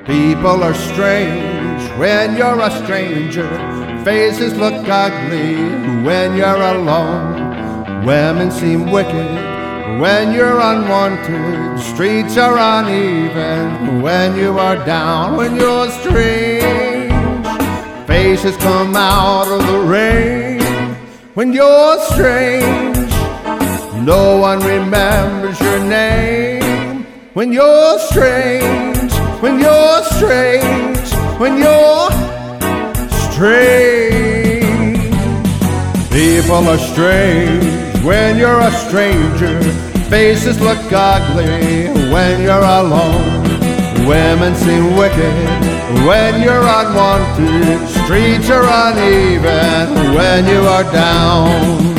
People are strange when you're a stranger. Faces look ugly when you're alone. Women seem wicked when you're unwanted. Streets are uneven when you are down. When you're strange, faces come out of the rain. When you're strange, no one remembers your name. When you're strange, when you're strange, when you're strange. People are strange when you're a stranger. Faces look ugly when you're alone. Women seem wicked when you're unwanted. Streets are uneven when you are down.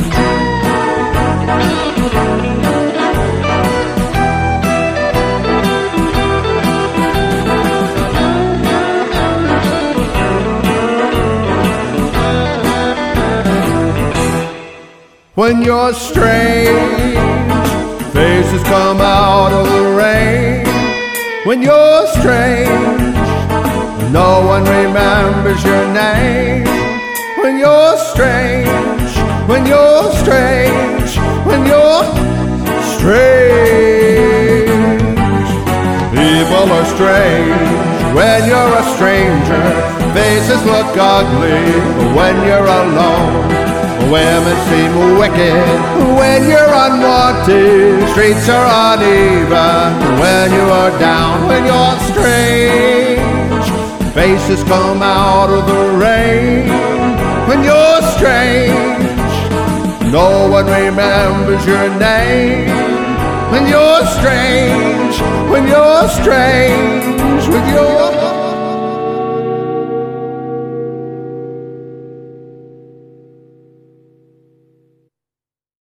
When you're strange, faces come out of the rain. When you're strange, no one remembers your name. When you're strange, when you're strange, when you're strange. People are strange when you're a stranger. Faces look ugly when you're alone. Women seem wicked when you're unwanted. Streets are uneven when you are down. When you're strange, faces come out of the rain. When you're strange, no one remembers your name. When you're strange, when you're strange, when you're